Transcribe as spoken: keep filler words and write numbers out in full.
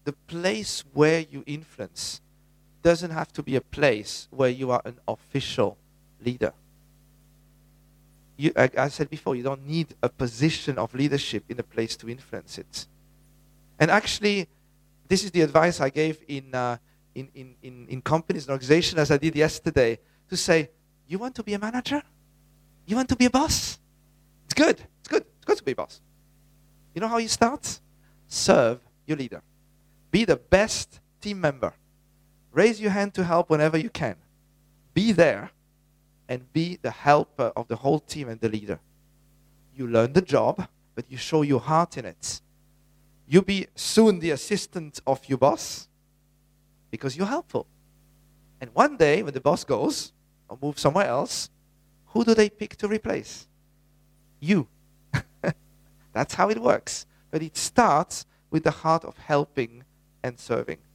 the place where you influence doesn't have to be a place where you are an official leader. You, like I said before, you don't need a position of leadership in a place to influence it. And actually, this is the advice I gave in, uh, in, in, in, in companies and organizations, as I did yesterday, to say, you want to be a manager? You want to be a boss? It's good. It's good. It's good to be a boss. You know how you start? Serve your leader. Be the best team member. Raise your hand to help whenever you can. Be there and be the helper of the whole team and the leader. You learn the job, but you show your heart in it. You be soon the assistant of your boss because you're helpful. And one day when the boss goes or moves somewhere else, who do they pick to replace? You. That's how it works. But it starts with the heart of helping and serving.